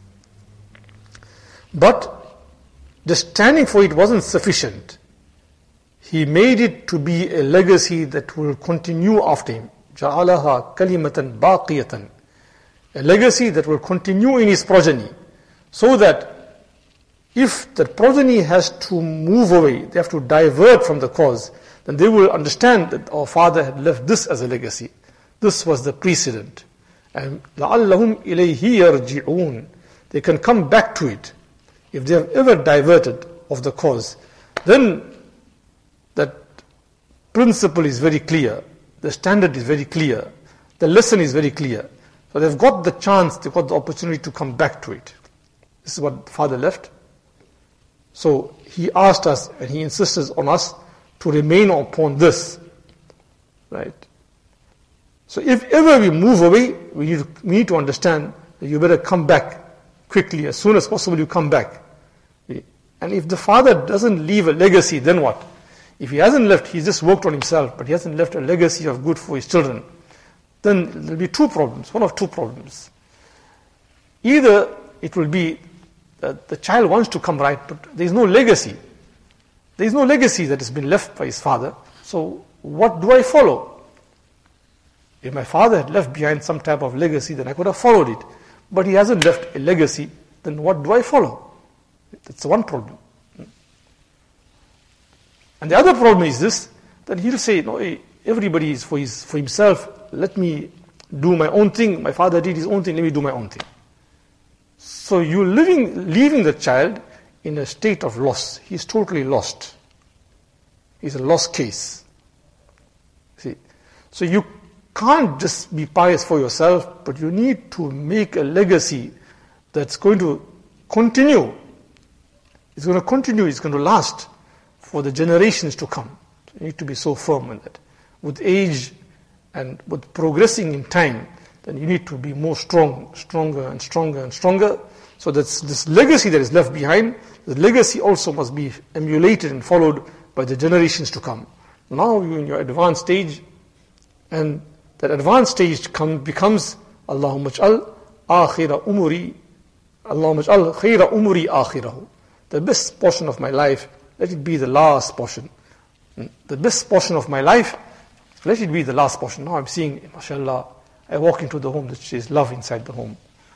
But just standing for it wasn't sufficient. He made it to be a legacy that will continue after him. جَعَلَهَا كَلِمَةً بَاقِيَةً. A legacy that will continue in his progeny. So that if the progeny has to move away, they have to divert from the cause, then they will understand that our father had left this as a legacy. This was the precedent. And لَعَلَّهُمْ إِلَيْهِ يَرْجِعُونَ. They can come back to it. If they have ever diverted of the cause, then that principle is very clear. The standard is very clear. The lesson is very clear. So they've got the chance, they've got the opportunity to come back to it. This is what father left. So he asked us and he insisted on us to remain upon this. Right? So if ever we move away, we need, to, we need to understand that you better come back quickly. As soon as possible you come back. And if the father doesn't leave a legacy, then what? If he hasn't left, he's just worked on himself, but he hasn't left a legacy of good for his children, then there will be two problems, one of two problems. Either it will be that the child wants to come right, but there is no legacy. There is no legacy that has been left by his father, so what do I follow? If my father had left behind some type of legacy, then I could have followed it. But he hasn't left a legacy, then what do I follow? That's one problem. And the other problem is this, that he'll say, no, everybody is for his for himself, let me do my own thing. My father did his own thing, let me do my own thing. So you're living, leaving the child in a state of loss. He's totally lost. He's a lost case. See, so you can't just be pious for yourself, but you need to make a legacy that's going to continue. It's going to continue, it's going to last for the generations to come. So you need to be so firm in that. With age and with progressing in time, then you need to be more strong, stronger and stronger and stronger. So that this legacy that is left behind, the legacy also must be emulated and followed by the generations to come. Now you're in your advanced stage, and that advanced stage come, becomes Allahumma ij'al akhira umuri, Allahumma ij'al khayra umuri akhirahu. The best portion of my life, let it be the last portion. The best portion of my life, let it be the last portion. Now I'm seeing, mashallah, I walk into the home, that there is love inside the home.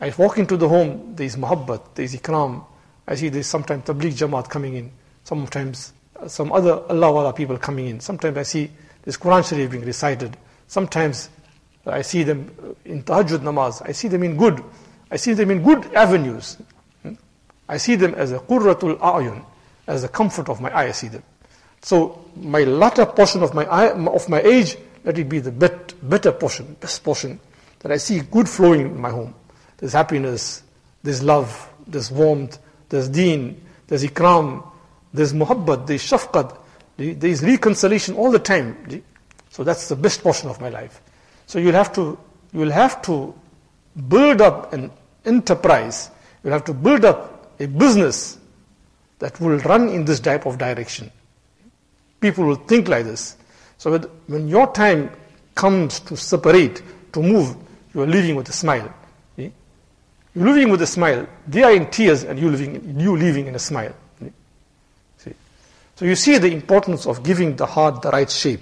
I walk into the home, there is muhabbat, there is ikram. I see there is sometimes tabligh jamaat coming in, sometimes some other Allah Wala people coming in. Sometimes I see this Quran Sharif being recited. Sometimes I see them in tahajjud namaz. I see them in good. I see them in good avenues. I see them as a qurratul a'yun, as the comfort of my eye. I see them. So my latter portion of my eye, of my age, let it be the bet, better portion, best portion, that I see good flowing in my home. There's happiness, there's love, there's warmth, there's deen, there's ikram, there's muhabbat, there's shafqat, there's reconciliation all the time. So that's the best portion of my life. So you'll have to, you'll have to build up an enterprise. You'll have to build up a business that will run in this type of direction. People will think like this. So when your time comes to separate, to move, you are living with a smile. You're living with a smile. They are in tears and you living, you living in a smile. See? So you see the importance of giving the heart the right shape.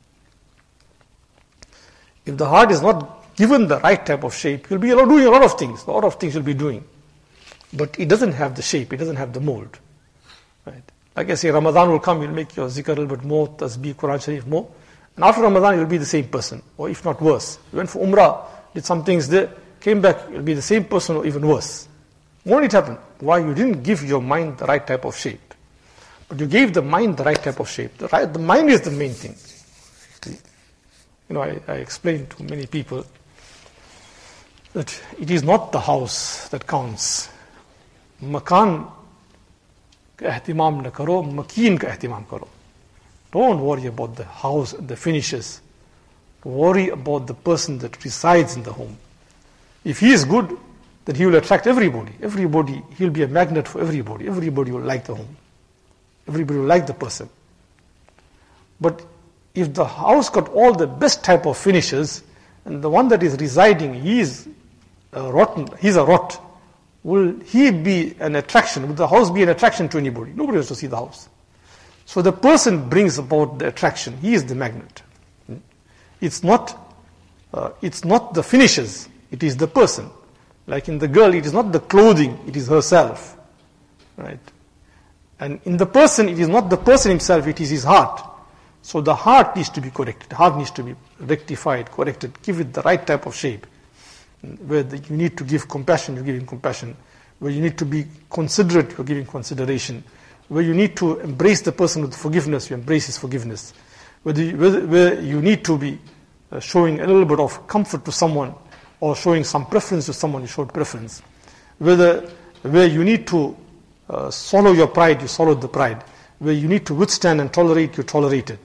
If the heart is not given the right type of shape, you'll be doing a lot of things. A lot of things you'll be doing. But it doesn't have the shape, it doesn't have the mold. Right? Like I say, Ramadan will come, you'll make your zikr a little bit more, tasbih, Quran Sharif more. And after Ramadan, you'll be the same person, or if not worse. You went for Umrah, did some things there, came back, you'll be the same person or even worse. Why did it happen? Why? You didn't give your mind the right type of shape. But you gave the mind the right type of shape. The, right, the mind is the main thing. See? You know, I, I explained to many people that it is not the house that counts. Makan ka ihtimam na karo, makeen ka ihtimam karo. Don't worry about the house and the finishes. Worry about the person that resides in the home. If he is good, then he will attract everybody. Everybody, he'll be a magnet for everybody. Everybody will like the home. Everybody will like the person. But if the house got all the best type of finishes, and the one that is residing, he is a rotten, he's a rot, will he be an attraction? Will the house be an attraction to anybody? Nobody wants to see the house. So the person brings about the attraction. He is the magnet. It's not, uh, it's not the finishes. It is the person. Like in the girl, it is not the clothing. It is herself. Right? And in the person, it is not the person himself. It is his heart. So the heart needs to be corrected. The heart needs to be rectified, corrected. Give it the right type of shape. Where the, you need to give compassion, you're giving compassion. Where you need to be considerate, you're giving consideration. Where you need to embrace the person with forgiveness, you embrace his forgiveness. Where you, where, where you need to be uh, showing a little bit of comfort to someone or showing some preference to someone, you showed preference. Where, where you need to uh, swallow your pride, you swallowed the pride. Where you need to withstand and tolerate, you tolerated.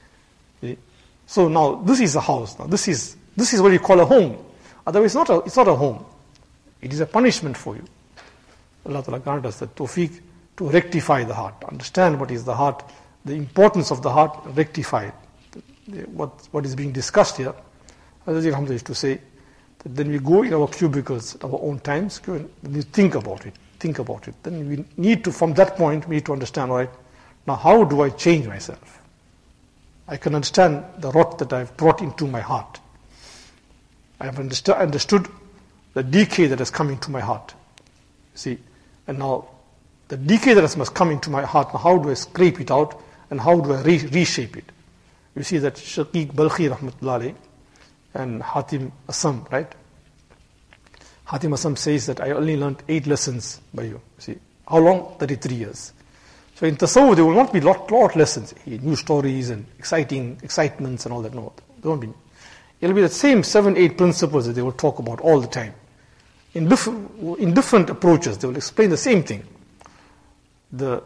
So now, this is a house. Now, this is this is what you call a home. Otherwise, it's not a, it's not a home. It is a punishment for you. Allah Ta'ala grant us the tawfiq to rectify the heart, understand what is the heart, the importance of the heart, rectify it. What, what is being discussed here, Hazrat Hamza used to say, that then we go in our cubicles at our own times, and we think about it, think about it. Then we need to, from that point, we need to understand, all right, now how do I change myself? I can understand the rot that I've brought into my heart. I have understood, understood the decay that has come into my heart. See, and now the decay that has must come into my heart, now how do I scrape it out and how do I re- reshape it? You see that Shaqiq Balkhi Rahmatullah alayh and Hatim Asam, right? Hatim Asam says that I only learned eight lessons by you. See, how long? thirty-three years. So in Tasawwuf there will not be lot, lot lessons, new stories and exciting excitements and all that. No, there won't be. It'll be the same seven, eight principles that they will talk about all the time. In different, in different approaches, they will explain the same thing. The,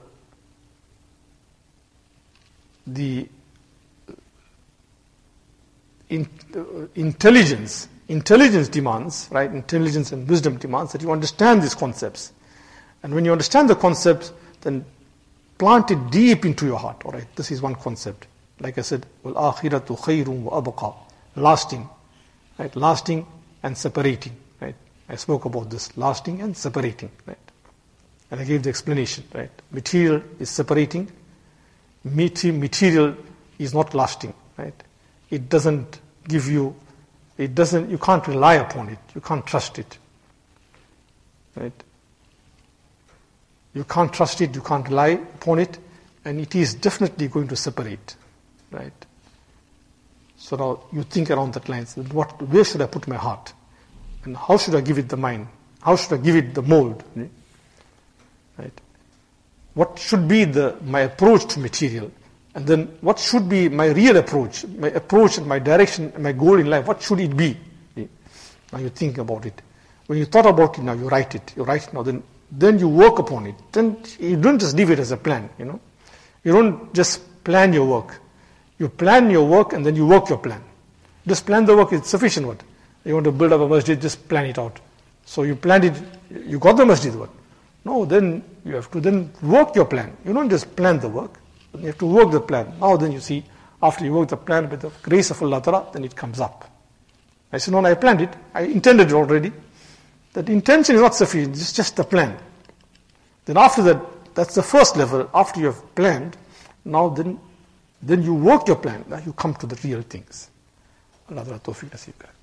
the in, uh, intelligence, intelligence demands, right? Intelligence and wisdom demands that you understand these concepts. And when you understand the concepts, then plant it deep into your heart. All right, this is one concept. Like I said, وَالْآخِرَةُ خَيْرٌ وَأَبْقَى. Lasting, right? Lasting and separating, right? I spoke about this, lasting and separating, right? And I gave the explanation, right? Material is separating, material is not lasting, right? It doesn't give you, it doesn't, you can't rely upon it, you can't trust it. right? You can't trust it, you can't rely upon it, and it is definitely going to separate, right? So now you think around that lines, what, where should I put my heart? And how should I give it the mind? How should I give it the mold? Right? What should be the my approach to material? And then what should be my real approach? My approach and my direction and my goal in life, what should it be? Now you think about it. When you thought about it, now you write it. You write it now, then then you work upon it. Then you don't just leave it as a plan, you know. You don't just plan your work. You plan your work and then you work your plan. Just plan the work is sufficient. What? You want to build up a masjid, just plan it out. So you planned it, you got the masjid. What? No, then you have to then work your plan. You don't just plan the work. You have to work the plan. Now then you see, after you work the plan with the grace of Allah Ta'ala, then it comes up. I said, no, no, I planned it. I intended it already. That intention is not sufficient. It's just the plan. Then after that, that's the first level. After you have planned, now then, then you work your plan. Now you come to the real things. Allah Ta'ala tawfiq nasib kare.